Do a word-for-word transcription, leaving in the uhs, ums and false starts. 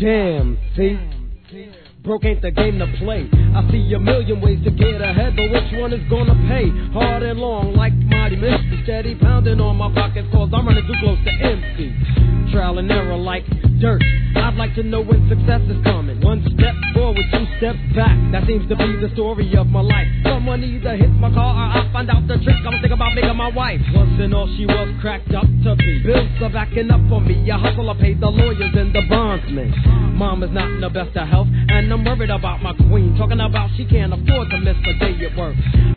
Damn, see? Broke ain't the game to play. I see a million ways to get ahead, but which one is gonna pay? Hard and long, like mighty Mister Steady pounding on my pockets, cause I'm running too close to empty. Trial and error like dirt. I'd like to know when success is coming. One step forward, two steps back. That seems to be the story of my life. Someone either hits my car or I find out the trick. I'm thinking about making my wife. Wasn't all she was cracked up to be. Bills are backing up for me. I hustle, I pay the lawyers and the bondsmen. Mom is not in the best of health, and I'm worried about my queen. Talking about she can't afford to miss a day at work.